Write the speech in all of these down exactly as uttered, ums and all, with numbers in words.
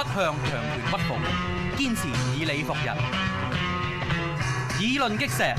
向強權屈服，堅持以理服人，議論擊石。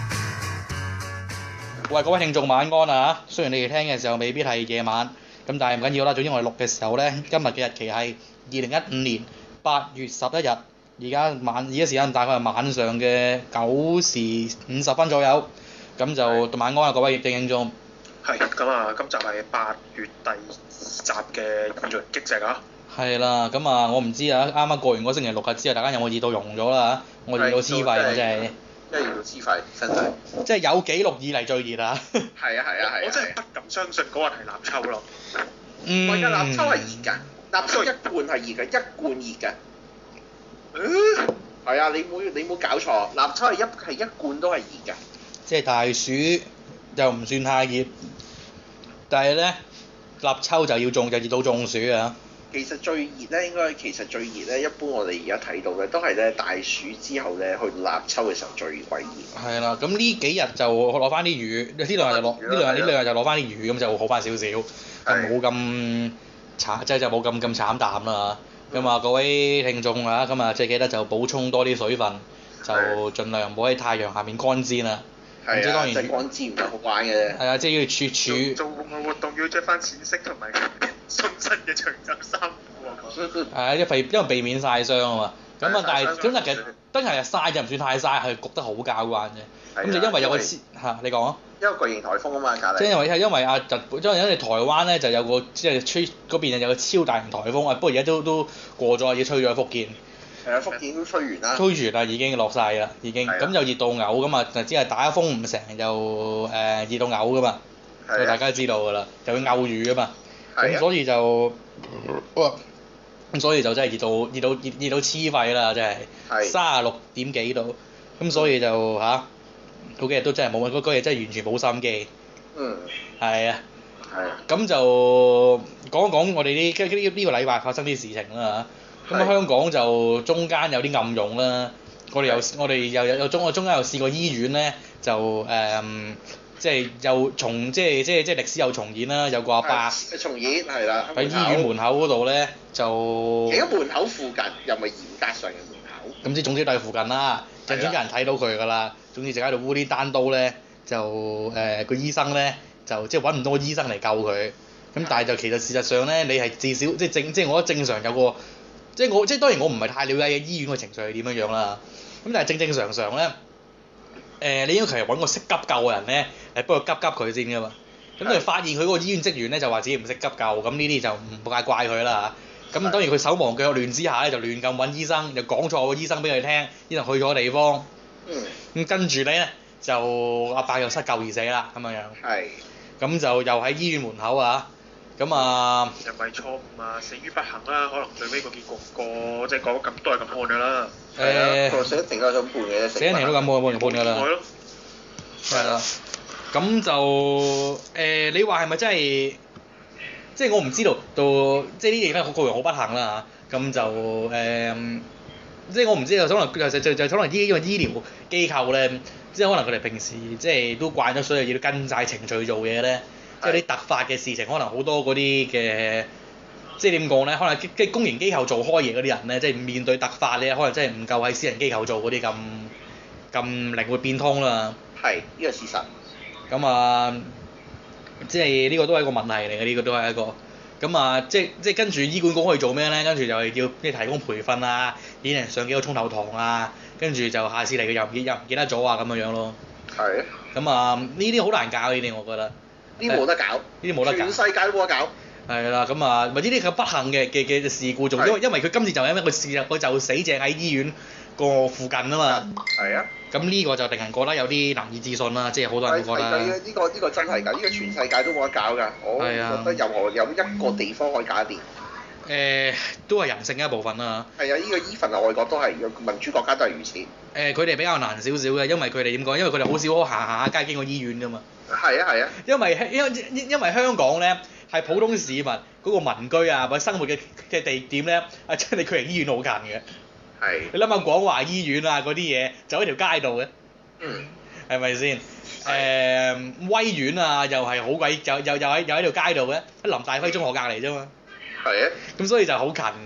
喂，各位聽眾晚安啊！雖然你哋聽嘅時候未必係夜晚，咁但係唔緊要啦。總之我哋錄嘅時候呢，今日嘅日期係二零一五年八月十一日，而家晚而家時間大概係晚上嘅九時五十分左右，咁就晚安啊，各位聽眾。 係咁啊！今集係八月第二集嘅議論擊石啊！ 係啦，咁啊，我唔知啊，啱啱過完嗰星期六日之後，大家有冇熱到溶咗啦嚇？我熱到黐肺啊，真係。 真係熱到黐肺，真係。 即係有記錄以嚟最熱啊！ 係啊係啊係！我真係不敢相信嗰日係立秋咯。 唔係㗎，立秋係熱㗎，立秋一貫係熱嘅，一貫熱嘅。嗯。係啊，你冇你冇搞錯，立秋係一係一貫都係熱㗎。 即係大暑又唔算太熱，但係咧立秋就要中就熱到中暑啊！ 其實最熱咧，應該其實最熱咧，一般我哋而家睇到嘅都係咧大暑之後咧，去到立秋嘅時候最鬼熱。 係啦，咁呢幾日就攞翻啲雨，呢兩日就落呢兩日呢兩日就攞翻啲雨，咁就好翻少少，就冇咁慘，即係就冇咁咁慘淡啦。咁啊，各位聽眾啊，咁啊，即係記得就補充多啲水分，就盡量唔好喺太陽下面乾煎啦。 係啊，即係當然即係乾煎唔係好玩嘅啫。 係啊，即係要處處做戶外活動要着翻淺色同埋鬆身嘅長袖衫褲啊！ 係啊，因為因為避免曬傷啊嘛。咁啊，但係咁但其實真係曬就唔算太曬，係焗得好交關啫。咁就因為有個嚇，你講啊。 因為巨型颱風啊嘛，隔離。 即係因為係因為啊，就因為因為台灣咧就有個即係吹嗰邊有個超大型颱風啊，不過而家都都過咗，已經吹咗去福建。 係啊，福建都吹完啦。 吹完啦，已經落晒啦，已經。咁就熱到嘔噶嘛，就只係打風唔成就誒熱到嘔噶嘛，就大家都知道㗎啦，就會嘔雨㗎嘛。咁所以就哇，咁所以就真係熱到熱到熱熱到黐肺啦，真係。三十六點幾度，咁所以就嚇。嗰幾日都真係冇乜，嗰嗰日真係完全冇心機。 嗯。 係啊。 係啊。 咁就講一講我哋呢呢呢個禮拜發生啲事情啦嚇。咁香港就中間有啲暗湧啦。我哋又我哋又有有中我中間又試過醫院咧，就誒即係又重即係即係即係歷史又重演啦。有個阿伯。 重演係啦。 喺醫院門口嗰度咧就。 喺門口附近，又咪嚴格上嘅門口。 咁即係總之都係附近啦，就總有人睇到佢㗎啦。總之就喺度烏啲單刀咧，就誒個、呃、醫生咧就即係揾唔到個醫生嚟救佢。咁但係就其實事實上咧，你係至少即係正即係我覺得正常有個，即係我即係當然我唔係太了解嘅醫院嘅程序係點樣樣啦。咁但係正正常常咧，誒、呃、你應該其實揾個識急救嘅人咧，誒幫佢急急佢先㗎嘛。咁你發現佢嗰個醫院職員咧就話自己唔識急救，咁呢啲就唔怪怪佢啦嚇。咁當然佢手忙腳亂之下咧就亂咁揾醫生，又講錯個醫生俾佢聽，醫生去錯地方。 嗯。 咁跟住咧就阿伯又失救而死啦，咁樣樣。係。咁就又喺醫院門口啊，咁啊。 又唔係錯誤啊，死於不幸啦，可能最尾個結局個即係講咁都係咁判㗎啦。 誒。 個死一定都係咁判嘅。 死一定都咁判判判㗎啦。 係咯。 係啦。咁就誒、呃，你話係咪真係？即係我唔知道，到即係呢啲嘢咧，個人好不幸啦嚇。咁就誒、呃，即係我唔知道，可能就就就可能啲因為醫療機構咧，即係可能佢哋平時即係都慣咗所有嘢都跟晒程序做嘢咧，即係啲突發嘅事情，可能好多嗰啲嘅，即係點講咧？可能即係公營機構做開嘢嗰啲人咧，即係面對突發咧，可能真係唔夠喺私人機構做嗰啲咁咁靈活變通啦。 係，呢、呢個事實。 咁啊，即係呢個都係一個問題嚟嘅，呢個都係一個。咁啊，即係即係跟住醫管局可以做咩咧？跟住就係要即係提供培訓啊，演人上幾個鐘頭堂啊，跟住就下次嚟嘅又唔記又唔記得咗啊咁樣樣咯。係。咁啊，呢啲好難搞呢啲，我覺得。 呢啲冇得搞。呢啲冇得搞。 全世界都冇得搞。 係啦，咁啊，咪呢啲咁不幸嘅嘅嘅事故，仲因為因為佢今次就因為個事佢就死正喺醫院個附近啊嘛。係啊。咁呢個就令人覺得有啲難以置信啦，即係好多人都覺得。 係呢個呢個真係㗎，呢個全世界都冇得搞㗎。我覺得任何有一個地方可以搞掂。 誒，都係人性嘅一部分啦。 係啊，呢個 even 啊，外國都係，民主國家都係如此。 誒，佢哋比較難少少嘅，因為佢哋點講？因為佢哋好少可行行下街經過醫院㗎嘛。 係啊係啊。因為因為因為香港咧係普通市民嗰個民居啊或者生活嘅嘅地點咧，啊真係距離醫院好近嘅。係。你諗下廣華醫院啊嗰啲嘢，就喺條街度嘅。嗯。係咪先？誒威院啊，又係好鬼，又又又喺又喺條街度嘅，喺林大輝中學隔離啫嘛。係啊。咁所以就好近啊。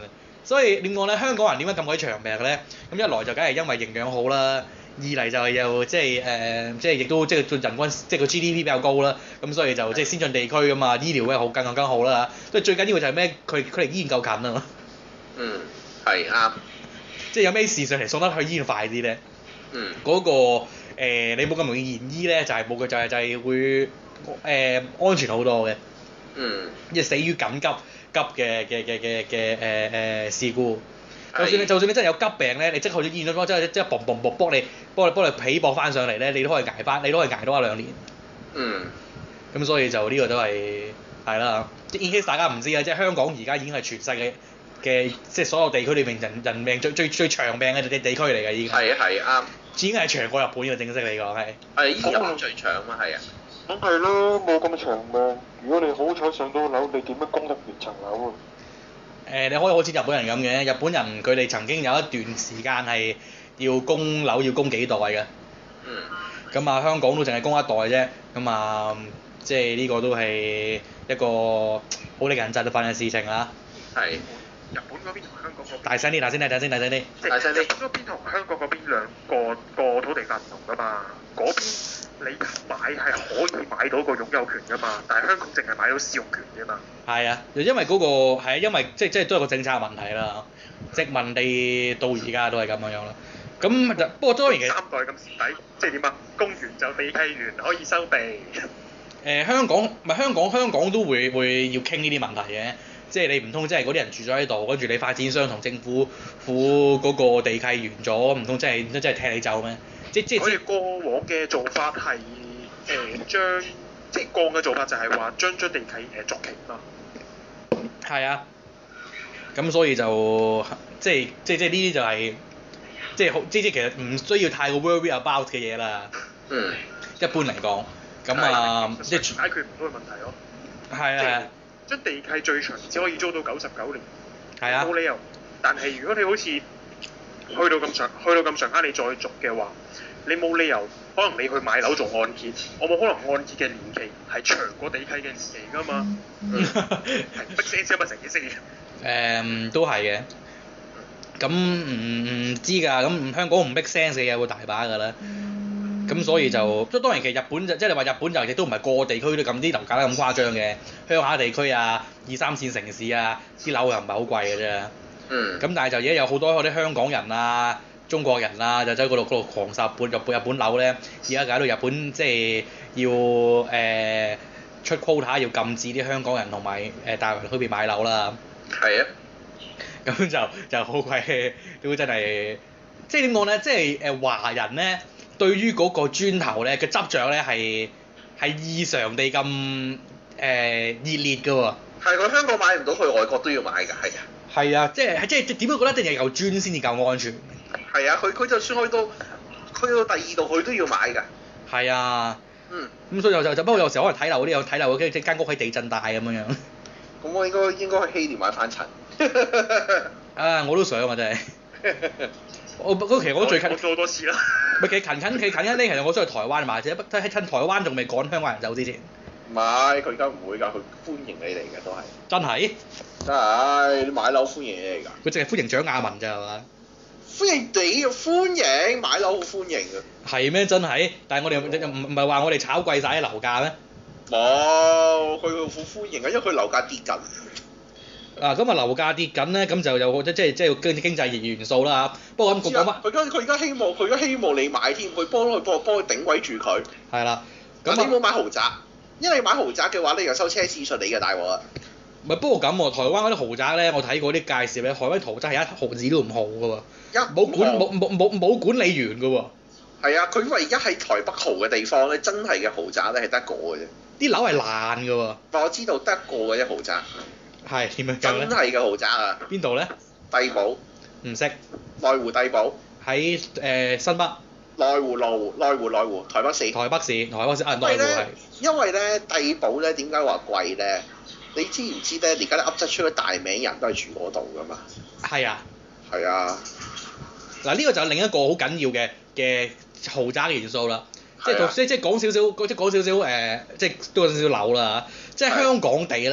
所以點講咧？香港人點解咁鬼長命咧？咁一來就梗係因為營養好啦，二嚟就係又即係誒，即係亦都即係人均即係個 G D P 比較高啦，咁所以就即係先進地區㗎嘛，醫療嘅好更更好啦。所以最緊要就係咩？佢佢離醫院夠近啊嘛。 嗯，係啱。 即係有咩事上嚟送得去醫院快啲咧？ 嗯。 嗰、個、呃、你冇咁容易延醫咧，就係冇嘅，就係就係會誒、呃、安全好多嘅。 嗯。 即係死於緊急急嘅嘅嘅嘅嘅誒誒事故。就算你就算你真係有急病咧，你即刻去咗醫院嗰，即係即係嘣嘣嘣幫你幫你幫你起搏翻上嚟咧，你都可以捱翻，你都可以捱多一兩年。 嗯。 咁所以就呢個都係係啦。即係 in case 大家唔知啊，即係香港而家已經係全世界嘅即係所有地區裏面人人命最最最長命嘅地地區嚟㗎已經。 係啊係啱。 已經係長過日本嘅正式嚟講係。 係依日本最長啊嘛係啊。 咁係咯，冇咁長命。如果你好彩上到樓，你點樣供得完層樓啊？ 誒、呃，你可以好似日本人咁嘅，日本人佢哋曾經有一段時間係要供樓要供幾代嘅。 嗯。咁啊，香港都淨係供一代啫。咁啊，即係呢個都係一個好令人振奮嘅事情啦。 係。 日本嗰邊同香港嗰邊大聲啲，大聲啲，大聲啲，大聲啲。 大聲啲。 日本嗰邊同香港嗰邊兩個個土地法唔同㗎嘛，嗰邊你買係可以買到個擁有權㗎嘛，但係香港淨係買到使用權㗎嘛。 係啊，因為嗰、嗰個係啊，因為即即係都係個政策問題啦。殖民地到而家都係咁樣樣啦。咁就不過當然嘅。 三代咁蝕底，即係點啊？供完就地契完可以收地。誒、 呃、香港唔係香港，香港都會會要傾呢啲問題嘅。即係你唔通即係嗰啲人住咗喺度，跟住你發展商同政府府嗰個地契完咗，唔通真係唔通真係踢你走咩？即即我哋過往嘅做法係誒、呃、將即係過嘅做法就係話將將地契誒續期嘛。 係啊。咁所以就即係即即呢啲就係即係好即即其實唔需要太過 worry about 嘅嘢啦。 嗯。 一般嚟講，咁啊即係解決唔到嘅問題咯。 係啊。 將地契最長只可以租到九十九年， 係啊， 冇理由。但係如果你好似去到咁長，去到咁長間你再續嘅話，你冇理由，可能你去買樓做按揭，我冇可能按揭嘅年期係長過地契嘅年期㗎嘛。係逼死死不成嘅事。 誒，都係嘅。咁唔唔知㗎，咁香港唔 make sense 嘅嘢會大把㗎啦。咁所以就，即係當然其實日本就即係你話日本就亦都唔係個個地區都咁啲樓價咁誇張嘅，鄉下地區啊、二三線城市啊，啲樓又唔係好貴嘅啫。 嗯。咁但係就而家有好多嗰啲香港人啊、中國人啊，就走嗰度嗰度狂殺本日本日本樓咧，而家搞到日本即係要誒、呃、出 quota 要禁止啲香港人同埋誒大陸人去邊買樓啦。 係啊。 咁就就好鬼都真係，即係點講咧？即係誒華人咧。對於嗰個磚頭咧嘅執着咧係係異常地咁誒、呃、熱烈㗎喎。 係佢香港買唔到，去外國都要買㗎，係啊。 係啊，即係即係點樣覺得一定係有磚先至夠安全。 係啊，佢佢就算去到去到第二度，佢都要買㗎。 係啊。 嗯。 咁所以就就就不過有時候可能睇樓嗰啲有睇樓嘅，即係間屋喺地震帶咁樣樣。 咁我應該應該去希臘買翻層。 啊！我都想啊，真係。我嗰其實我最近我做好多次啦。 咪其實近近其近一呢，其實我想去台灣買啫，喺喺趁台灣仲未趕香港人走之前。 唔係，佢而家唔會㗎，佢歡迎你嚟嘅都係。 真係？ 真係，你買樓歡迎你嚟㗎。 佢淨係歡迎蔣雅文咋係嘛？ 歡迎你，歡迎買樓好歡迎㗎。 係咩？真係？但係我哋唔唔係話我哋炒貴晒啲樓價咩？ 冇，佢好歡迎啊，因為佢樓價跌緊。 啊，咁啊樓價跌緊咧，咁就有即即即係經經濟元素啦嚇。不過咁講講乜？ 佢而家佢而家希望佢而家希望你買添，佢幫佢幫幫佢頂位住佢。 係啦。 咁你冇買豪宅，因為你買豪宅嘅話，你又收車資稅，你嘅大鑊啦。 唔係，不過咁喎，台灣嗰啲豪宅咧，我睇過啲介紹咧，台灣豪宅係一毫子都唔好嘅喎，冇管冇冇冇冇管理員嘅喎。 係啊，佢唯一喺台北豪嘅地方咧，真係嘅豪宅咧係得個嘅啫。 啲樓係爛嘅喎。 但我知道得個嘅啫豪宅。 係點樣真係嘅豪宅啊！ 邊度咧？ 帝寶。 唔識。 內湖帝寶。 喺誒、呃、新北。 內湖內湖內湖內湖台北市。 台北市台北市啊，內湖係。 因為咧帝寶咧點解話貴咧？你知唔知咧？而家啲噏得出嘅大名人都係住嗰度㗎嘛？ 係啊。係啊。 嗱呢個就係另一個好緊要嘅嘅豪宅元素啦。即係即即講少少，即係講少少誒，即係都有少少樓啦。即係香港地咧，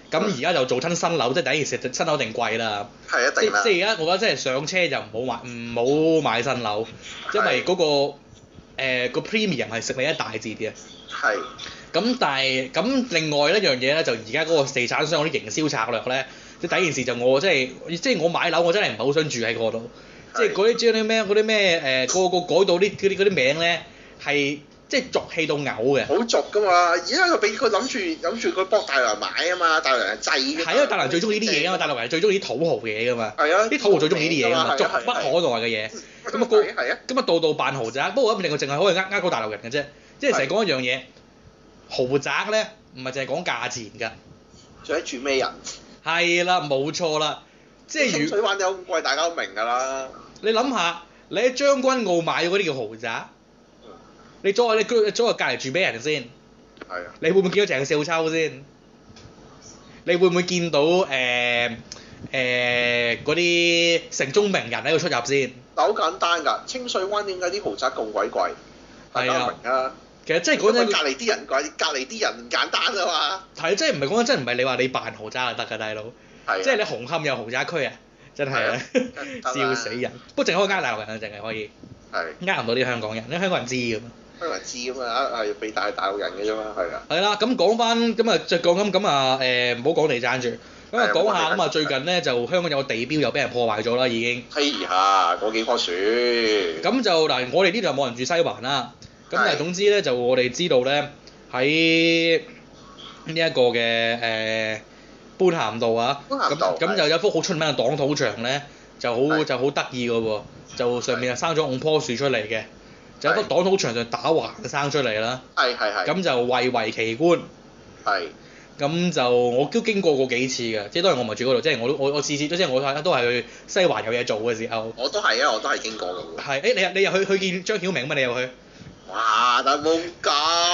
咁而家就做親新樓，即係第一件事新樓一定貴啦。即係一定啦。 即係而家我覺得真係上車就唔好買唔好買新樓，因為嗰、個誒、呃、個 premium 係食你一大截嘅。 係。 咁但係咁另外一樣嘢咧，就而家嗰個地產商嗰啲營銷策略咧，即係第一件事就我即係即係我買樓我真係唔係好想住喺嗰度，即係嗰啲將啲咩嗰啲咩誒個個改到啲嗰啲嗰啲名咧係即係俗氣到嘔嘅。 好俗㗎嘛！而家佢俾佢諗住諗住佢幫大陸人買啊嘛，大陸人係制㗎嘛。 係啊，大陸人最中意呢啲嘢㗎嘛，大陸人最中意啲土豪嘢㗎嘛。 係啊。 啲土豪最中意呢啲嘢㗎嘛，俗不可耐嘅嘢。咁啊個係啊。 咁啊度度扮豪宅，不過咁另外淨係可以呃呃個大陸人嘅啫，即係成日講一樣嘢。豪宅咧唔係淨係講價錢㗎， 仲係住咩人？ 係啦，冇錯啦，即係如清水灣有咁貴，大家都明㗎啦。 你諗下，你喺將軍澳買嗰啲叫豪宅，你再你居再隔離住咩人先？ 係啊。 你會唔會見到鄭少秋先？你會唔會見到誒誒嗰啲城中名人喺度出入先？ 但好簡單㗎，清水灣點解啲豪宅咁鬼貴？大家明啊。 其實真係講真， 隔離啲人貴，隔離啲人唔簡單啊嘛。 係，真係唔係講緊，真係唔係你話你扮豪宅就得㗎，大佬。係。即係你紅磡有豪宅區啊！真係啊，笑死人。不過淨係可以呃大陸人啊，淨係可以。係。呃唔到啲香港人，因為香港人知㗎嘛。香港人知㗎嘛，係俾大大陸人嘅啫嘛，係啊。係啦，咁講翻咁啊，就講咁咁啊誒，唔好講地產住。咁啊講下咁啊，最近咧就香港有個地標又俾人破壞咗啦，已經。係啊，嗰幾棵樹。咁就嗱，我哋呢度冇人住西環啦。咁但係總之咧，就我哋知道咧，喺呢一個嘅誒般咸道啊，咁咁就有幅好出名嘅擋土牆咧，就好就好得意嘅喎，就上面就生咗五棵樹出嚟嘅，就喺幅擋土牆上打橫生出嚟啦。係係係。咁就蔚為奇觀。係。咁就我都經過過幾次嘅，即係當然我唔係住嗰度，即係我我我次次都即係我都係去西環有嘢做嘅時候。我都係啊，我都係經過嘅。係，誒你你又去去見張曉明啊嘛？你又去？哇！但冇咁，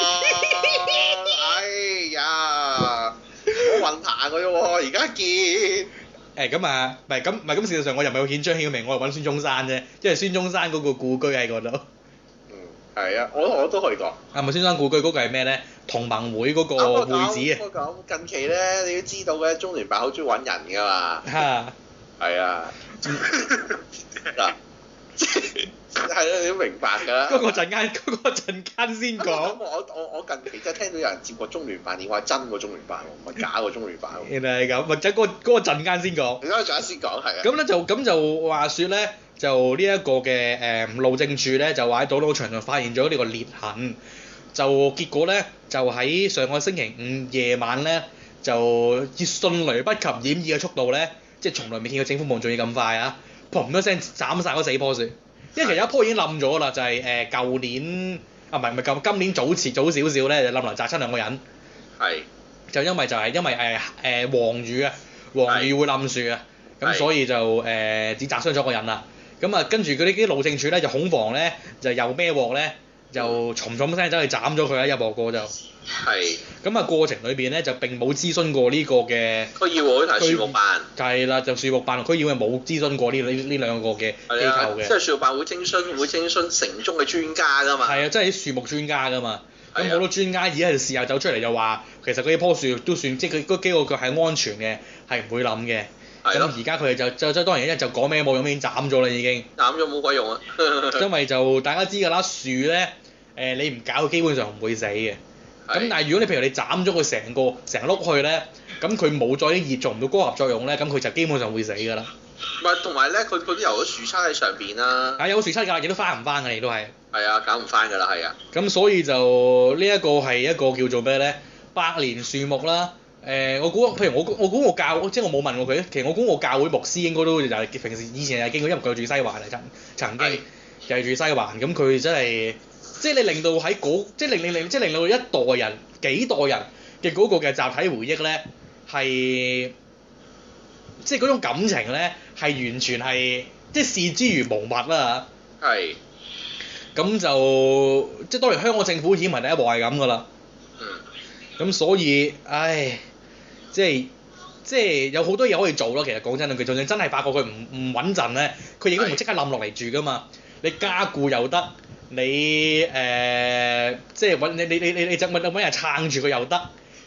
哎呀，我運行嘅啫喎，而家見。誒咁啊，唔係咁，唔係咁。事實上我又唔係去見張曉明，我係揾孫中山啫，因為孫中山嗰個故居喺嗰度。嗯，係啊，我我都去過。啊，咪孫中山故居嗰個係咩咧？同盟會嗰個會址啊。咁近期咧，你都知道嘅，中聯辦好中意揾人㗎嘛。嚇。係啊。嗱。係咯，你都明白㗎啦。嗰個陣間，嗰個陣間先講。我我我近期真係聽到有人接過中聯辦電話，真個中聯辦喎，唔係假個中聯辦喎。原來係咁，或者嗰嗰個陣間先講。而家陣間先講，係啊。咁咧就咁就話説咧，就呢一個嘅誒路政署咧，就話喺擋土牆上發現咗呢個裂痕，就結果咧就喺上個星期五夜晚咧，就以迅雷不及掩耳嘅速度咧，即係從來未見過政府部門做嘢咁快啊！砰一聲斬晒嗰四棵樹，因為其實有一棵已經冧咗啦，就係誒舊年啊，唔係唔係舊今年早前早少少咧就冧嚟砸親兩個人。係。就因為就係因為誒誒黃雨啊，黃雨會冧樹啊，咁所以就誒只砸傷咗個人啦。咁啊跟住嗰啲啲路政署咧就恐防咧就又孭鑊咧就重重聲走去斬咗佢啦，一鑊過就。係。咁啊過程裏邊咧就並冇諮詢過呢個嘅區議會同樹木辦。係啦，就樹木辦同區議會冇諮詢過呢呢呢兩個嘅機構嘅。即係樹木辦會徵詢會徵詢城中嘅專家㗎嘛。係啊，即係啲樹木專家㗎嘛。咁好多專家而家就試下走出嚟就話，其實嗰啲棵樹都算即係佢嗰幾個腳係安全嘅，係唔會冧嘅。咁而家佢哋就就即係當然一就講咩冇用，已經斬咗啦已經。斬咗冇鬼用啊！因為就大家知㗎啦，樹咧誒你唔搞佢基本上唔會死嘅。咁但係如果你譬如你斬咗佢成個成碌去咧，咁佢冇咗啲熱做唔到光合作用咧，咁佢就基本上會死㗎啦。唔係，同埋咧，佢佢都有咗樹杈喺上邊啦。係有樹杈㗎，亦都翻唔翻㗎，亦都係。係啊，搞唔翻㗎啦，係啊。咁所以就呢一個係一個叫做咩咧？百年樹木啦。誒、呃，我估譬如我我估我教，即係我冇問過佢。其實我估我教會牧師應該都就係平時以前係經過，因為佢住西環嚟曾曾經就係住西環，咁佢真係。即係你令到喺嗰，即係令令令，即係令到一代人、幾代人嘅嗰個嘅集體回憶咧，係即係嗰種感情咧，係完全係即係視之如無物啦嚇。係。咁就即係當然香港政府已經唔係第一步係咁噶啦。嗯。咁所以，唉，即係即係有好多嘢可以做咯。其實講真兩句，就算真係發覺佢唔唔穩陣咧，佢亦都唔會即刻冧落嚟住噶嘛。你加固又得。你誒、呃、即係揾你你你你你就揾揾人撐住佢又得，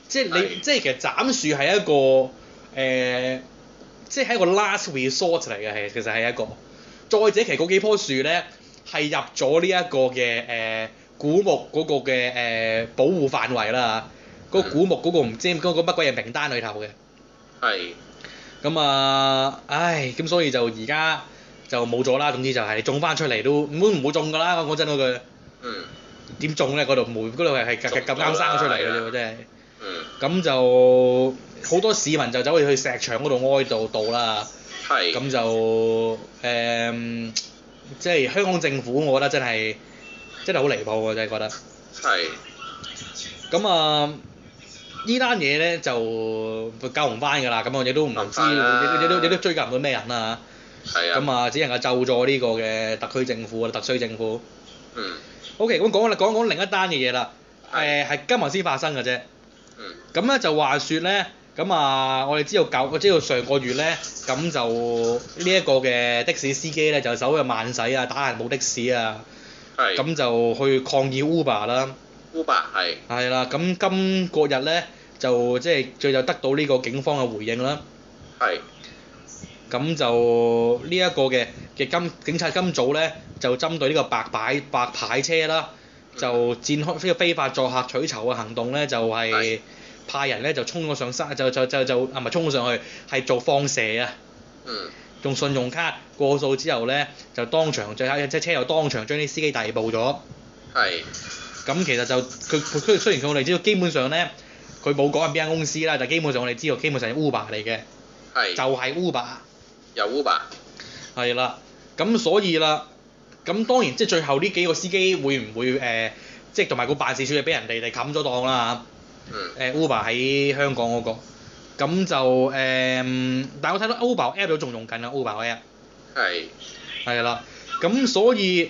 即係你係即係其實斬樹係一個誒、呃，即係一個 last resort 嚟嘅，係其實係一個。再者，其實嗰幾棵樹咧係入咗呢一個嘅誒、呃、古木嗰個嘅誒、呃、保護範圍啦嚇，嗰、個古木嗰個唔知嗰個乜鬼嘢名單裏頭嘅。 係。 咁啊，唉，咁所以就而家就冇咗啦。總之就係種翻出嚟都唔會唔會種㗎啦。講真嗰句。 嗯。 點種咧？嗰度梅嗰度係係咁咁啱生出嚟嘅啫喎，真係。 嗯。 咁就好多市民就走去去石場嗰度哀悼悼啦。 係。 咁就誒、嗯，即係香港政府，我覺得真係真係好離譜，我真係覺得。 係。 咁啊，呢單嘢咧就救唔翻㗎啦。咁我亦都唔知，你你都你都追究唔到咩人啦嚇。 係啊。 咁啊，只能夠咒咗呢個嘅特區政府啊，特區政府。 嗯。 O.K. 咁講啦，講講另一單嘅嘢啦。誒係今日先發生嘅啫。 嗯。 咁咧就話説咧，咁啊，我哋知道舊，我知道上個月咧，咁就呢一個嘅的士司機咧就走去慢駛啊，打人冇的士啊。 係。 咁就去抗議 Uber 啦。 Uber 係。 係啦，咁今個日咧就即係最就得到呢個警方嘅回應啦。 係。 咁就呢一個嘅嘅今警察今早咧就針對呢個白牌白牌車啦，就展開呢個非法載客取酬嘅行動咧，就係、是、派人咧就衝咗上山，就就就就啊唔係衝咗上去，係做放蛇啊！ 嗯。 用信用卡過數之後咧，就當場最後即係車又當場將啲司機逮捕咗。 係。 咁其實就佢佢雖然佢我哋知道基本上咧，佢冇講係邊間公司啦，但係基本上我哋知道基本上係 Uber 嚟嘅。 係。 就係 Uber。 有 Uber。 係啦，咁所以啦，咁當然即係最後呢幾個司機會唔會誒、呃，即係同埋個辦事處係俾人哋哋冚咗檔啦嚇。 嗯。 誒 Uber 喺香港嗰、那個，咁就誒、呃，但係我睇到 Uber app 都仲用緊啊 Uber app。 係。 係啦，咁所以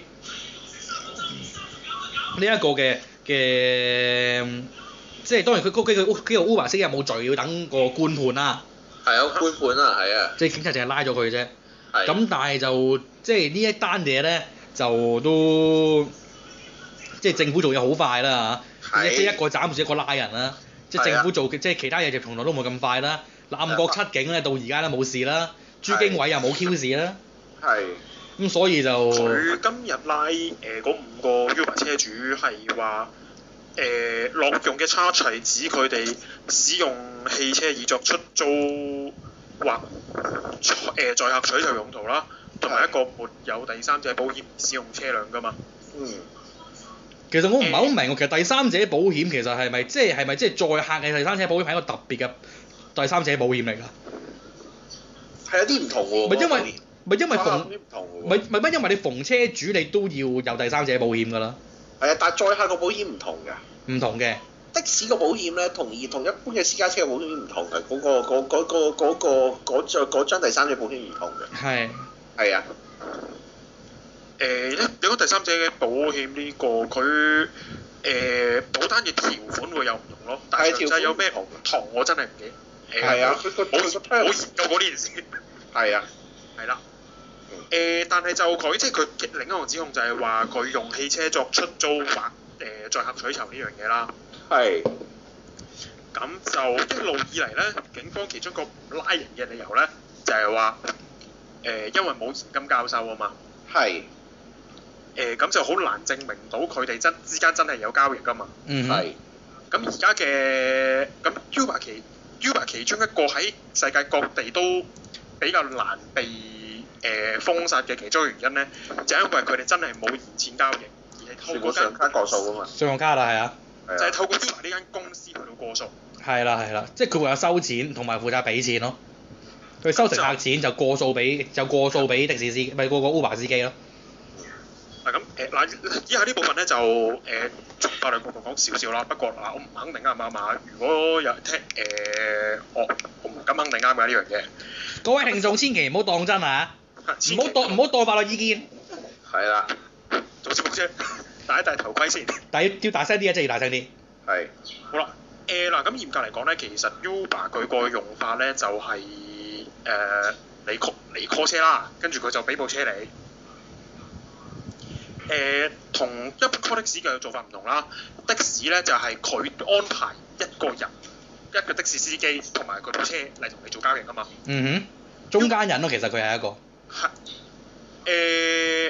呢一個嘅嘅，即係當然佢嗰幾個幾個 Uber 司機有冇罪要等個官判啦。 係有官判啊，係啊。 即係警察淨係拉咗佢啫。 係。 咁但係就即係呢一單嘢咧，就都即係政府做嘢好快啦嚇，即係一個斬住一個拉人啦。即係政府做即係其他嘢就從來都冇咁快啦。暗角七警咧到而家都冇事啦，朱經緯又冇 Q 事啦。 係。 咁所以就佢今日拉誒嗰、呃、五個 Uber 車主係話誒落用嘅 charge 係指佢哋使用汽車以作出租或誒載客取酬用途啦，同埋一個沒有第三者保險使用車輛㗎嘛。 嗯。 其實我唔係好明喎，其實第三者保險其實係咪即係係咪即係載客嘅第三者保險係一個特別嘅第三者保險嚟㗎？ 係有啲唔同喎。 咪因為咪因為逢唔同喎。 咪咪乜因為你逢車主你都要有第三者保險㗎啦。 係啊，但係載客個保險唔同㗎。 唔同嘅。 的士個保險咧，同而同一般嘅私家車嘅保險唔同嘅，嗰、嗰個嗰嗰、嗰個嗰、嗰個嗰張嗰張第三者保險唔同嘅。 係。 係啊。 誒咧，你講第三者嘅保險呢、呢個佢誒、呃、保單嘅條款會有唔同咯，但係實際有咩唔同我真係唔記得。 係啊，佢個冇佢個冇研究過呢件事。 係啊。 係啦。誒、呃，但係就佢即係佢另一個指控就係話佢用汽車作出租或誒載客取酬呢樣嘢啦。 係。 咁就一路以嚟咧，警方其中一個唔拉人嘅理由咧，就係話誒，因為冇現金交收啊嘛。 係。 誒咁、呃、就好難證明到佢哋真之間真係有交易㗎嘛。 嗯。 係。 咁而家嘅咁 Uber 其 Uber 其中一個喺世界各地都比較難被誒、呃、封殺嘅其中一個原因咧，就係、因為佢哋真係冇現錢交易，而係透過信用卡過數啊嘛。 信用卡啦，係啊。 就係透過 Uber 呢間公司去到過數。 係啦係啦，即係佢會有收錢同埋負責俾錢咯。佢收乘客錢就過數俾就過數俾的士司機，咪個個 Uber 司機咯。 嗱咁誒嗱，以下呢部分咧就誒從法律角度講少少啦。不過嗱，我唔肯定啱唔啱啊。如果有人聽誒、呃，我我唔敢肯定啱嘅呢樣嘢。 各位聽眾千祈唔好當真啊！唔好當唔好當法律意見。 係啦。 做節目啫，戴一戴頭盔先。 但係要大聲啲啊！真係要大聲啲。係。 好啦，誒嗱，咁嚴格嚟講咧，其實 Uber 佢個用法咧就係、是、誒、呃、你 call 你 call 車啦，跟住佢就俾部車你。誒、呃、同一般 call 的士嘅做法唔同啦，的士咧就係、是、佢安排一個人一個的士司機同埋佢部車嚟同你做交易㗎嘛。 嗯哼，中間人咯，其實佢係一個。 係誒、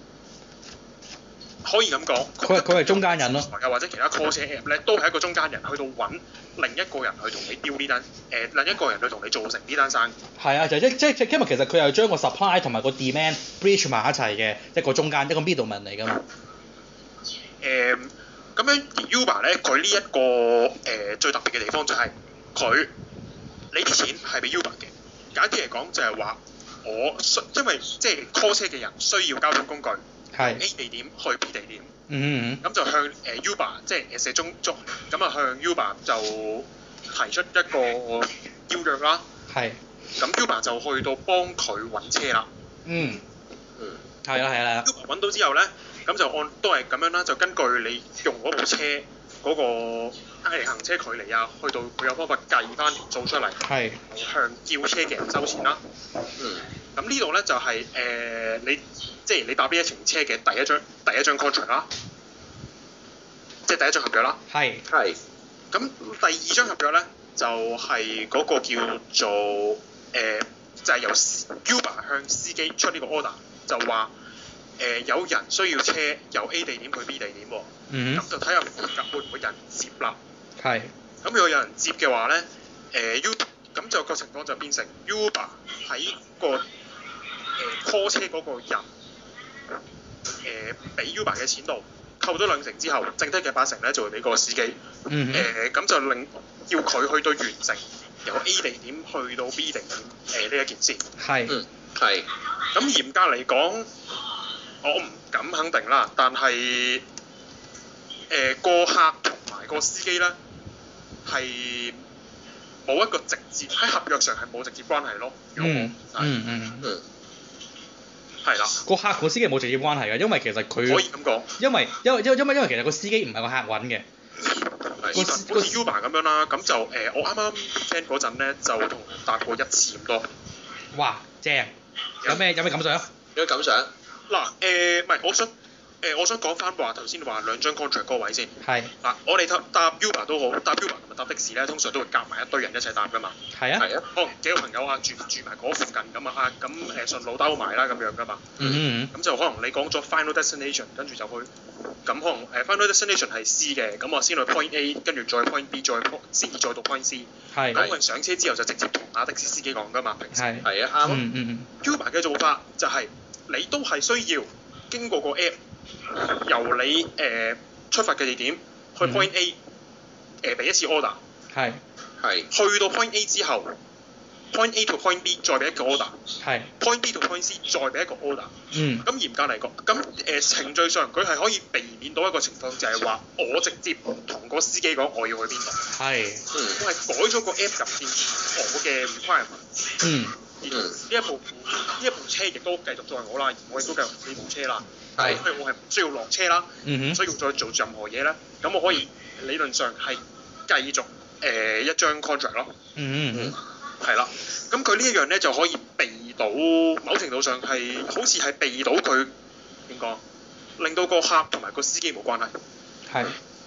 可以咁講。 佢係佢係中間人咯。 又或者其他 call 車 app 咧，都係一個中間人去到揾另一個人去同你丟呢單誒、另一個人去同你做成呢單生意。 係啊，就係即即因為其實佢又將個 supply 同埋個 demand bridge 埋一齊嘅一個中間一個 middleman 嚟㗎嘛。 誒咁樣而 Uber 咧，佢呢一個誒、最特別嘅地方就係佢你啲錢係俾 Uber 嘅。簡啲嚟講就係話我需因為即係 call 車嘅人需要交通工具， 係 A 地點去 B 地點， 嗯嗯咁就向誒、Uber 即係誒社中中咁啊向 Uber 就提出一個邀約啦。 嗯，係， 咁 Uber 就去到幫佢揾車啦。 嗯， 嗯， 係啦係啦， Uber 揾到之後咧，咁就按都係咁樣啦，就根據你用嗰部車嗰、個誒行車距離啊，去到佢有方法計翻條數出嚟， 係， 向叫車嘅人收錢啦。 嗯， 咁呢度咧就係、誒、你即係你搭呢一程車嘅第一張第一張 contract 啦，即係第一張合約啦。 係， 係， 咁第二張合約咧就係、嗰個叫做誒、就係、由 Uber 向司機出呢個 order，就話誒、有人需要車由 A 地點去 B 地點喎， 嗯咁就睇下附近會唔會有人接啦。 哼，係， 咁如果有人接嘅話咧，誒 U 咁就個情況就變成 Uber 喺個誒、call 車嗰個人誒俾、Uber 嘅錢度扣咗兩成之後，剩低嘅八成咧就會俾個司機。 嗯哼， 誒咁、就令要佢去到完成由 A 地點去到 B 地點誒呢一件事。 係， 嗯，係， 咁嚴格嚟講，我唔敢肯定啦，但係誒個客同埋個司機咧係冇一個直接喺合約上係冇直接關係咯。如果嗯我嗯嗯， 嗯， 係啦， 個客同司機冇直接關係嘅，因為其實可佢以咁講。 因為因為因為因為因為其實個司機唔係個客揾嘅。 係個 even 好似 Uber 咁樣啦，咁就誒、我啱啱 weekend 嗰陣咧就同人搭過一次咁多。 哇，正！有咩有咩感想？ 有咩感想？ 嗱誒，唔係我想誒、我想講翻話頭先話兩張 contract 嗰個位先。 係嗱，我哋搭搭 Uber 都好，搭 Uber 同埋搭的士咧，通常都會夾埋一堆人一齊搭噶嘛。 係啊， 係啊， 可能幾個朋友啊住住埋嗰附近咁啊，啊咁誒順路兜埋啦咁樣噶嘛。 嗯嗯咁就可能你講咗 final destination，跟住就去，咁可能誒、final destination 係 C 嘅，咁我先去 point A，跟住再 point B，再 point C，再到 point C。 係咁我哋上車之後就直接同阿的士司機講噶嘛，平時。 係， 係啊，啱啊， 嗯嗯嗯， Uber 嘅做法就係、你都係需要經過個 app，由你誒、呃出發嘅地點去 point A，誒俾、一次 order， 係係， 去到 point A 之後，point A to point B 再俾一個 order，point 係， B to point C 再俾一個 order。 嗯咁嚴格嚟講，咁誒、呃程序上佢係可以避免到一個情況，就係話我直接同個司機講我要去邊度， 係， 嗯， 我係改咗個 app 入邊我嘅 requirement。 嗯而呢一部呢一部車亦都繼續載我啦，而我亦都繼續呢部車啦。 係所以我係唔需要落車啦，唔嗯哼， 需要再做任何嘢啦。咁我可以理論上係繼續誒、呃一張 contract 咯， 嗯嗯係啦。咁佢呢一樣咧就可以避到某程度上係好似係避到佢點講，令到個客同埋個司機冇關係。 係，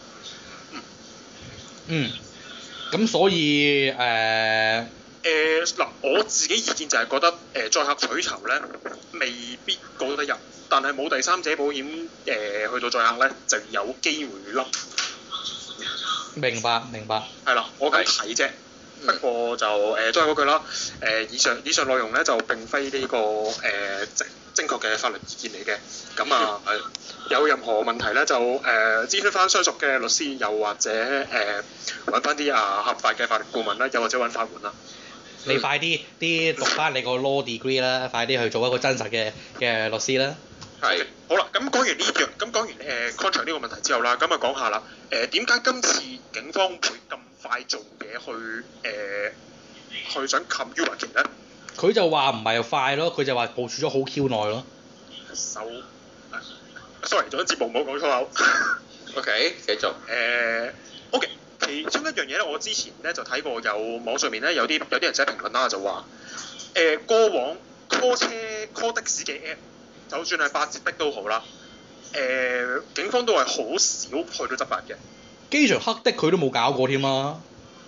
嗯，咁所以誒誒嗱、我自己意見就係覺得誒、呃、載客取酬咧未必告得入，但係冇第三者保險誒、呃去到載客咧就有機會笠。 明白明白， 係啦，我咁睇啫。不過就誒、呃都係嗰句啦。誒、以上以上內容咧就並非呢、個誒、正正確嘅法律意見嚟嘅。咁啊誒、有任何問題咧就誒、諮詢翻相熟嘅律師，又或者誒揾翻啲啊合法嘅法律顧問啦，又或者揾法援啦。 你快啲啲讀翻你個 law degree 啦，快啲去做一個真實嘅嘅律師啦。 係， 好啦，咁講完呢樣，咁講完誒 contract 呢個問題之後啦，咁啊講下啦。誒點解今次警方會咁快做嘢去誒、去想冚 Uber 期咧？ 佢就話唔係快咯，佢就話部署咗好 Q 耐咯。 手誒，sorry，做緊節目唔好講粗口。 OK，繼續， 誒、OK，其中一樣嘢咧，我之前咧就睇過有網上面咧有啲有啲人寫評論啦，就話誒、過往 call 車 call 的士嘅 app，就算係八折的都好啦，誒、警方都係好少去到執法嘅。 機場黑的佢都冇搞過添啦。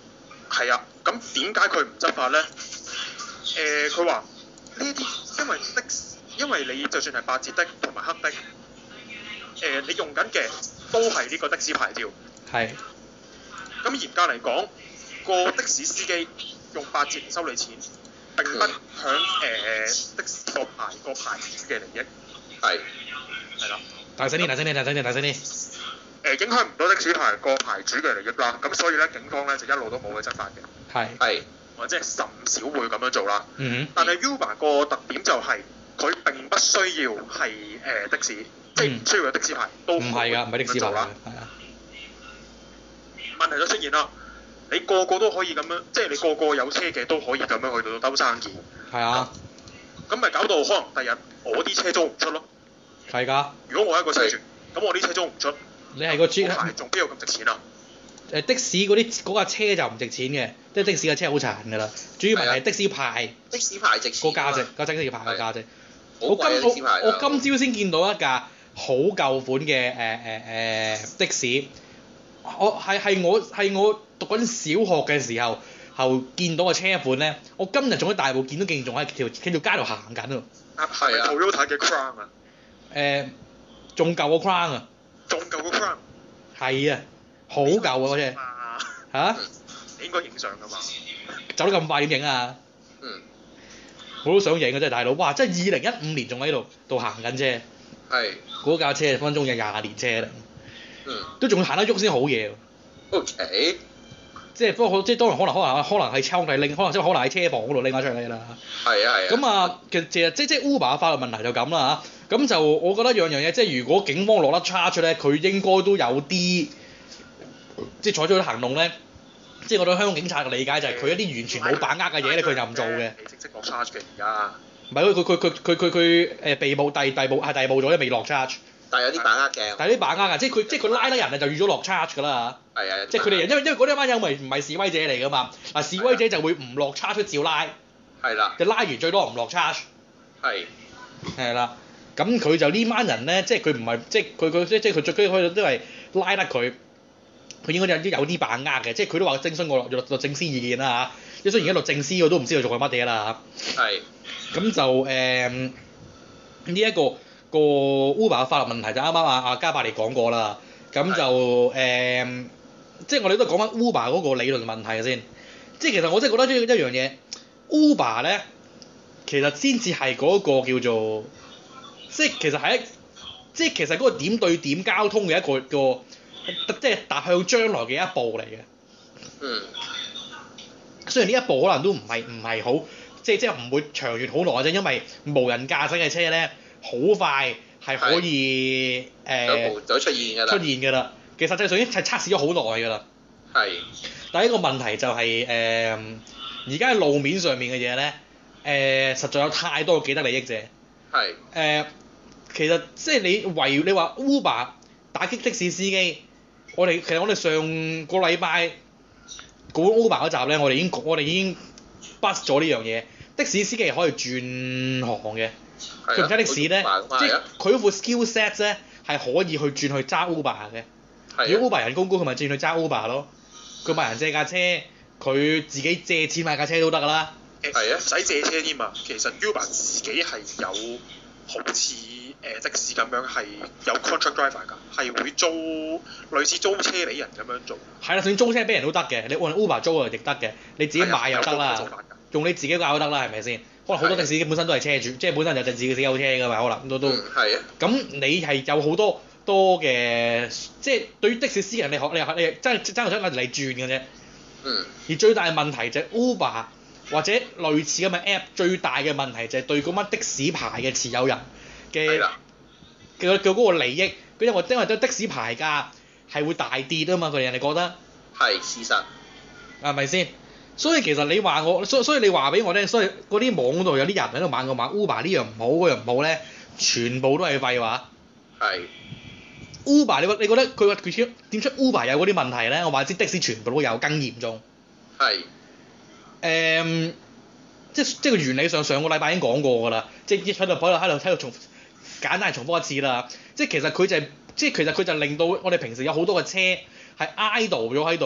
係啊，咁點解佢唔執法咧？誒，佢話呢啲因為的士，因為你就算係八折的同埋黑的，誒、呃、你用緊嘅都係呢個的士牌照。 係。 咁嚴格嚟講，個的士司機用八折嚟收你錢，並不響誒、呃、的士個牌個牌主嘅利益。 係。 係啦。 大聲啲，大聲啲，大聲啲，大聲啲。 誒影響唔到的士牌個牌主嘅利益啦，咁所以咧警方咧就一路都冇去執法嘅。 係。 係。 或者係甚少會咁樣做啦。 嗯哼。 但係 Uber 個特點就係、是、佢並不需要係誒、呃、的士，即係唔需要有的士牌都唔係㗎，唔係的士牌啦。係啊。 問題就出現啦，你個個都可以咁樣，即係你個個有車嘅都可以咁樣去到兜生意。 係啊。 咁咪搞到可能第日我啲車租唔出咯。係㗎。 如果我係一個車主，咁我啲車租唔出。 你係個 G 牌仲邊有咁值錢啊？ 誒的士嗰啲嗰架車就唔值錢嘅，即係的士架車好殘㗎啦。主要問題係的士牌， 的士牌值錢個價值，個的士牌個價值。 我今我我今朝先見到一架好舊款嘅誒誒誒的士，我係係我係我讀緊小學嘅時候後見到個車款咧，我今日仲喺大埔見到竟然仲喺條喺條街度行緊喎。 啊係啊 Toyota 嘅 Crown 啊。 誒，仲舊個 Crown 啊。 仲舊個 Crown。 係啊。好舊啊嗰隻嚇！ 你應該影相㗎嘛？ 走得咁快點影啊？ 嗯。 我都想影啊！真係大佬，哇！真係二零一五年仲喺度度行緊車。 係。嗰架車分分鐘有廿年車啦。 嗯。 都仲要行得喐先好嘢喎。 O K。 即係不過即係當然可能可能可能係抽嚟拎，可能即係可能喺車房嗰度拎翻出嚟啦。 係啊係啊。咁啊，其實其實即即 Uber 嘅法律問題就咁啦嚇。咁就我覺得樣樣嘢，即係如果警方落得 charge 咧，佢應該都有啲。即係採取啲行動咧，即係我對香港警察嘅理解就係佢一啲完全冇把握嘅嘢咧，佢就唔做嘅。 你正式落 charge 嘅而家。 唔係佢佢佢佢佢佢誒被捕第第捕係第捕咗，未落 charge。 但係有啲把握嘅。 但係啲把握㗎，即係佢即係佢拉得人啊，就預咗落 charge 㗎啦。 係啊。 即係佢哋因為因為嗰啲班友咪唔係示威者嚟㗎嘛，嗱示威者就會唔落 charge 照拉。 係啦。 就拉完最多唔落 charge。 係。 係啦，咁佢就呢班人咧，即係佢唔係即係佢佢即即係佢最緊要都係拉得佢。佢應該有啲有啲把握嘅，即係佢都話徵詢過律律政司意見啦嚇。即係雖然而家律政司我都唔知佢做緊乜嘢啦嚇。係。咁就誒呢一個個 Uber 嘅法律問題就啱啱啊啊加百列講過啦。咁就誒、呃，即係我哋都講翻 Uber 嗰個理論問題先。即係其實我真係覺得一一樣嘢 ，Uber 咧其實先至係嗰個叫做，即係其實係一，即係其實嗰個點對點交通嘅一個個。即係踏向將來嘅一步嚟嘅。嗯。雖然呢一步可能都唔係唔係好，即係即係唔會長遠好耐啫，因為無人駕駛嘅車咧，好快係可以誒。就、呃、出現㗎啦。出現㗎啦。其實實際上已經係測試咗好耐㗎啦。係。但係一個問題就係、是、誒，而家喺路面上面嘅嘢咧，誒、呃、實在有太多既得利益者。係。誒、呃，其實即係你圍你話 Uber 打擊的士司機。我哋其實我哋上個禮拜講 Uber 嗰集咧，我哋已經我哋已經 bust 咗呢樣嘢。的士司機係可以轉行嘅，佢唔揸的士咧，即係佢嗰副 skill set 咧係可以去轉去揸 Uber 嘅。如果 Uber 人工高，佢咪轉去揸 Uber 咯。佢問人借架車，佢自己借錢買架車都得㗎啦。 係啊，唔使借車添啊。其實 Uber 自己係有好似。誒的士咁樣係有 contract driver 㗎，係會租類似租車俾人咁樣做。係啦， 算租車俾人都得嘅，你按 Uber 租啊亦得嘅，你自己買又得啦，用你自己架都得啦，係咪先？可能好多的士本身都係車主，即係本身就自己有車㗎嘛，可能都都。係啊。咁你係有好多多嘅，即係對於的士司人你學你你真係真係想嚟轉嘅啫。嗯。而最大嘅問題就係 Uber 或者類似咁嘅 app，最大嘅問題就係對嗰班的士牌嘅持有人。嘅嘅嘅嗰個利益，因為因為的士牌價係會大跌啊嘛，佢哋人哋覺得係事實，係咪先？所以其實你話我，所以所以你話俾我聽，所以嗰啲網度有啲人喺度猛咁話 Uber 呢樣唔好，嗰樣唔好咧，全部都係廢話。係。Uber 你你覺得佢話佢點出 Uber 有嗰啲問題咧？我話知的士全部都有，更嚴重。係。誒、嗯，即即個原理上上個禮拜已經講過㗎啦，即係喺度喺度喺度喺度重。簡單係重複一次啦，即係其實佢就係、即係其實佢就令到我哋平時有好多嘅車係 idle 咗喺度嘅，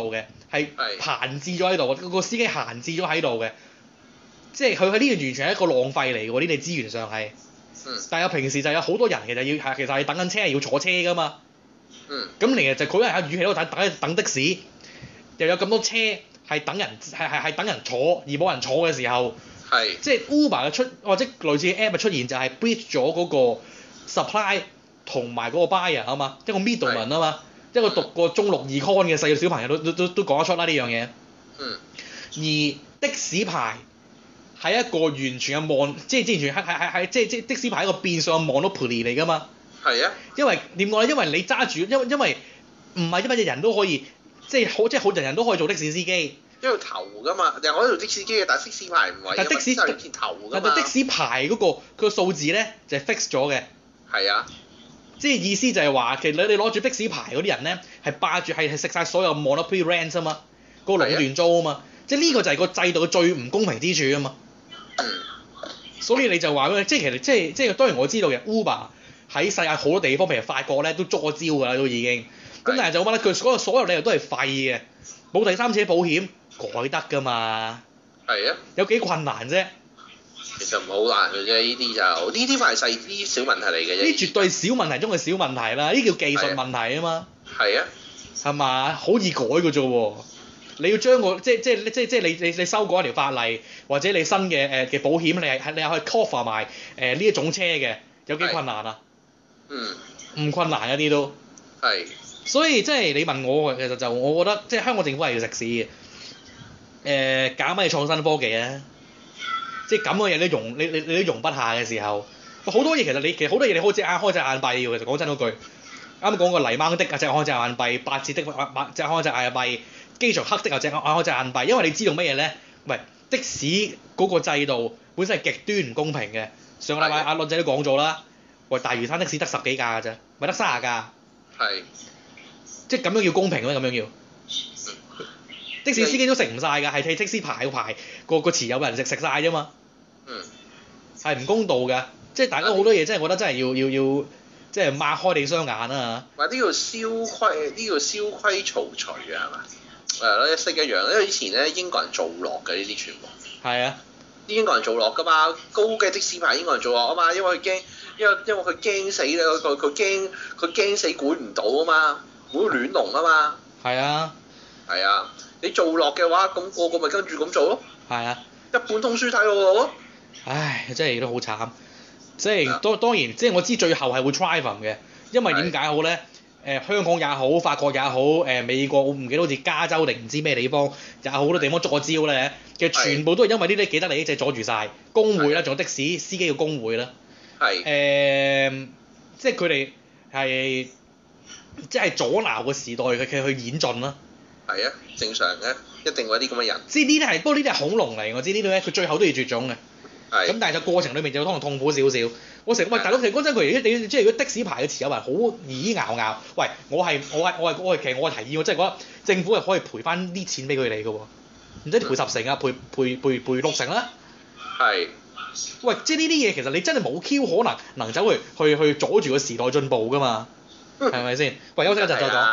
係係閒置咗喺度，個司機閒置咗喺度嘅，即係佢喺呢個完全係一個浪費嚟嘅喎，呢啲資源上係。 嗯但係有平時就有好多人其實要係其實係等緊車係要坐車㗎嘛。 嗯咁另外就佢係與其喺度等等等的士，又有咁多車係等人係係係等人坐而冇人坐嘅時候， 係即係 Uber 嘅出或者類似嘅 app 嘅出現就係 bridge 咗嗰個 supply 同埋嗰個 buyer 啊嘛，一個 middleman 啊嘛，一個讀過中六二 con 嘅細小朋友都都都都講得出啦呢樣嘢。 嗯而的士牌係一個完全嘅 mon，即係之前係係係係即係即係的士牌係一個變相嘅 monopoly 嚟㗎嘛。 係啊， 因為點講咧？因為你揸住，因為因為唔係因為人都可以，即係好即係好人人都可以做的士司機。 因為頭㗎嘛，人可以做的士機嘅，但係的士牌唔係， 但的士就係片頭㗎嘛。 但係的士牌嗰、個佢個數字咧就係、fix 咗嘅， 係啊， 即係意思就係話其實你你攞住的士牌嗰啲人咧係霸住係係食晒所有 monopoly rent 啊嘛，嗰、個壟斷租啊嘛，即係呢個就係個制度嘅最唔公平之處啊嘛。 嗯， 所以你就話咧，即係其實即係即係當然我知道嘅 Uber 喺世界好多地方，譬如法國咧都捉咗招㗎啦，都已經。咁但係就我覺得佢所有所有理由都係廢嘅，冇第三者保險改得㗎嘛。 係啊， 有幾困難啫？ 其實唔係好難嘅啫，呢啲就呢啲咪係細啲小問題嚟嘅啫。 呢絕對係小問題中嘅小問題啦，呢叫技術問題啊嘛。 係啊， 係嘛？好易改㗎啫喎！你要將個即即即即你你你修改一條法例，或者你新嘅誒嘅保險，你係你係可以 cover 埋誒呢一種車嘅，有幾困難啊？ 嗯， 唔困難一啲都。 係。 所以即係你問我，其實就我覺得即係香港政府係要食屎嘅。誒、呃，搞乜嘢創新科技啊？即係咁嘅嘢你容你你你都容不下嘅時候，好多嘢其實你其實好多嘢你開隻眼開隻眼閉嘅。其實講真嗰句，啱啱講個泥掹的啊，隻開隻眼閉；八折的八隻開隻眼閉；機場黑的啊，隻開隻眼閉。因為你知道乜嘢咧？喂，的士嗰個制度本身係極端唔公平嘅。上個禮拜阿倫仔都講咗啦，喂，大嶼山的士得十幾架㗎啫，咪得卅架。係。即係咁樣叫公平咩？咁樣要的士司機都食唔晒㗎，係替的士牌個牌個個持有人食食晒啫嘛。 嗯。係唔公道㗎，即係大家好多嘢真係覺得真係要要要，即係擘開你雙眼啊！ 話呢個蕭規呢個蕭規曹隨啊，係嘛？係咯，一式一樣，因為以前咧英國人做落嘅呢啲全部。係啊。啲英國人做落㗎嘛，高嘅的，的士牌英國人做落啊嘛，因為佢驚，因為因為佢驚死咧，佢佢驚佢驚死管唔到啊嘛。唔好亂龍啊嘛，係啊，係啊，你做落嘅話，咁、個個咪跟住咁做咯，係啊，一本通書睇咯，唉，真係都好慘，即係當當然，即係我知最後係會 triumph 嘅，因為點解好咧？誒、呃、香港也好，法國也好，誒、呃、美國我唔記得好似加州定唔知咩地方，有好多地方捉咗招咧，其實全部都係因為呢啲既得利益者阻住晒，工會啦，仲有的士司機嘅工會啦，係，誒、呃，即係佢哋係。即係阻撓個時代佢佢去演進啦。係啊，正常嘅，一定會有啲咁嘅人。知呢啲係，不過呢啲係恐龍嚟，我知呢啲咧，佢最後都要絕種嘅。係。咁但係就過程裏面就可能痛苦少少。我成喂大佬，其實講真佢而家你即係如果的士牌嘅持有人好耳拗拗，喂，我係我係我係我係其實我係提議，我真係覺得政府係可以賠翻啲錢俾佢哋嘅喎，唔使賠十成啊，賠賠賠賠六成啦。係。喂，即係呢啲嘢其實你真係冇 Q 可能能走去去去阻住個時代進步㗎嘛？係咪先？喂，休息一陣再講。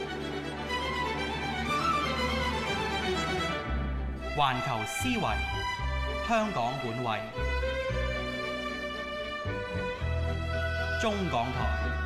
環球思維，香港本位，中港台。